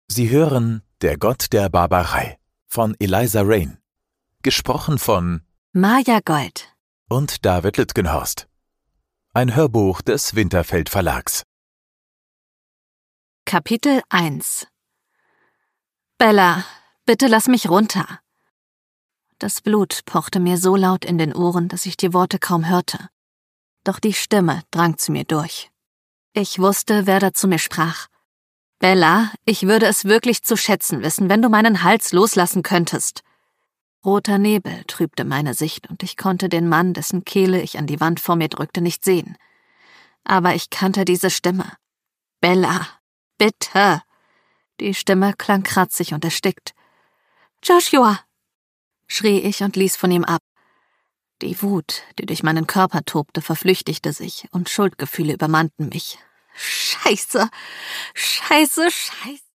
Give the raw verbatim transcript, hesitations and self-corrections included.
Sie hören Der Gott der Barbarei von Eliza Reign, gesprochen von Maja Gold und David Lütgenhorst. Ein Hörbuch des Winterfeld Verlags. Kapitel eins. Bella, bitte lass mich runter. Das Blut pochte mir so laut in den Ohren, dass ich die Worte kaum hörte. Doch die Stimme drang zu mir durch. Ich wusste, wer da zu mir sprach. Bella, ich würde es wirklich zu schätzen wissen, wenn du meinen Hals loslassen könntest. Roter Nebel trübte meine Sicht und ich konnte den Mann, dessen Kehle ich an die Wand vor mir drückte, nicht sehen. Aber ich kannte diese Stimme. Bella, bitte. Die Stimme klang kratzig und erstickt. Joshua, schrie ich und ließ von ihm ab. Die Wut, die durch meinen Körper tobte, verflüchtigte sich und Schuldgefühle übermannten mich. Scheiße, scheiße, scheiße.